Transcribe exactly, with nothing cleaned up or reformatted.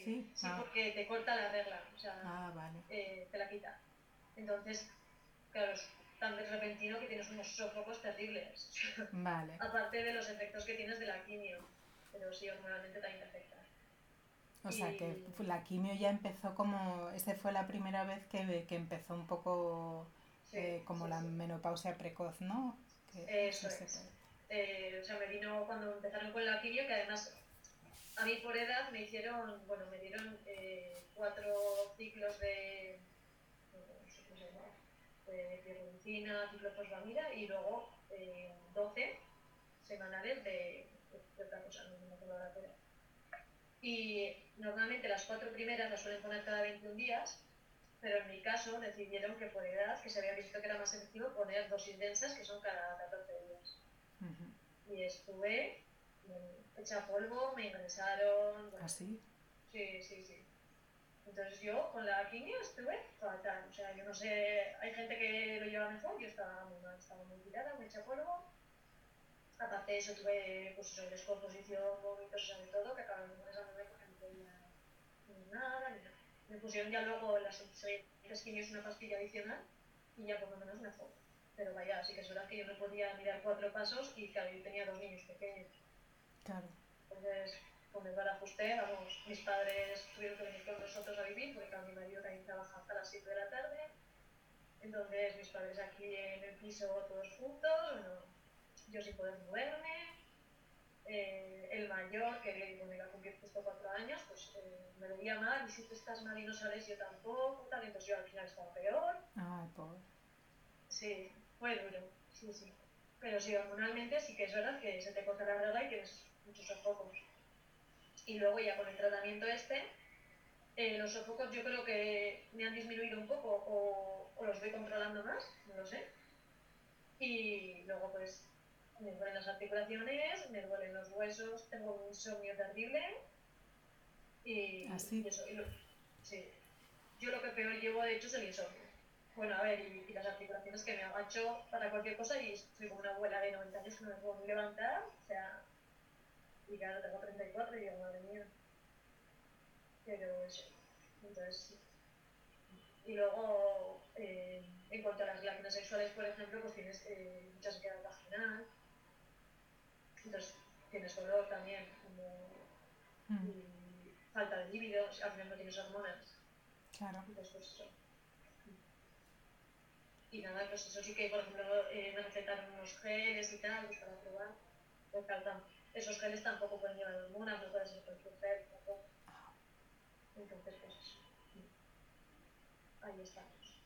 Sí, sí, ah, porque te corta la regla, o sea, ah, vale. eh, te la quita. Entonces, claro, es tan de repentino que tienes unos sofocos terribles, Vale. aparte de los efectos que tienes de la quimio, pero sí, hormonalmente también te afecta. O sea que Y la quimio ya empezó como, esa fue la primera vez que, que empezó un poco eh, sí, como sí, la sí, menopausia precoz, ¿no? Que eso eso se puede. es. Eh, o sea, me vino cuando empezaron con la quimio, que además a mí por edad me hicieron, bueno, me dieron eh, cuatro ciclos de, no, no sé cómo se llama, de pirulicina, ciclofosfamida y luego eh, doce semanales de, de, de otra cosa, no me acuerdo ahora, pero. Y normalmente las cuatro primeras las suelen poner cada veintiún días, pero en mi caso decidieron que por edad, que se había visto que era más efectivo, poner dosis densas que son cada catorce días. Y estuve hecha polvo, me ingresaron, bueno, ¿Así? sí, sí, sí. Entonces yo con la quimio estuve fatal, o sea, yo no sé, hay gente que lo lleva mejor, yo estaba muy mal, estaba muy tirada, me hecha polvo. Aparte de eso tuve pues eso, descomposición, vómitos, o sea, de todo, que acabaron ingresándome porque no podía ni nada, ni nada. Me pusieron ya luego las siguientes quimios una pastilla adicional y ya por lo menos mejor. Pero vaya, sí que es verdad que yo no podía mirar cuatro pasos y claro, yo tenía dos niños pequeños. Claro. Entonces, con el barajuste, vamos, mis padres tuvieron que venir con nosotros a vivir, porque claro, mi marido también trabaja hasta las siete de la tarde. Entonces, mis padres aquí en el piso todos juntos, bueno, yo sin poder moverme. Eh, el mayor, que bueno, iba a cumplir justo cuatro años, pues eh, me veía mal, y si tú estás mal y no sales, yo tampoco, tal, entonces yo al final estaba peor. Ay, pobre. Sí, fue duro, sí, sí. Pero sí, hormonalmente sí que es verdad que se te corta la regla y tienes muchos sofocos. Y luego ya con el tratamiento este, eh, los sofocos yo creo que me han disminuido un poco o, o los voy controlando más, no lo sé. Y luego pues me duelen las articulaciones, me duelen los huesos, tengo un insomnio terrible y, Así. y eso. Y lo, sí. Yo lo que peor llevo de hecho es el insomnio. Bueno, a ver, y, y las articulaciones que me agacho para cualquier cosa y soy como una abuela de noventa años que no me puedo ni levantar, o sea, y claro, tengo treinta y cuatro y digo, madre mía, pero eso. Entonces, sí. Y luego, eh, en cuanto a las relaciones sexuales, por ejemplo, pues tienes eh, mucha sequedad vaginal, entonces tienes dolor también, como, Mm, y falta de líbido, o sea, al final no tienes hormonas. claro. Entonces, pues eso. Y nada, pues eso sí que, por ejemplo, eh, me recetaron unos geles y tal, pues para probar. Pero claro, esos geles tampoco pueden llevar hormonas, no puede ser cualquier gel tampoco. Entonces, pues eso. Ahí estamos.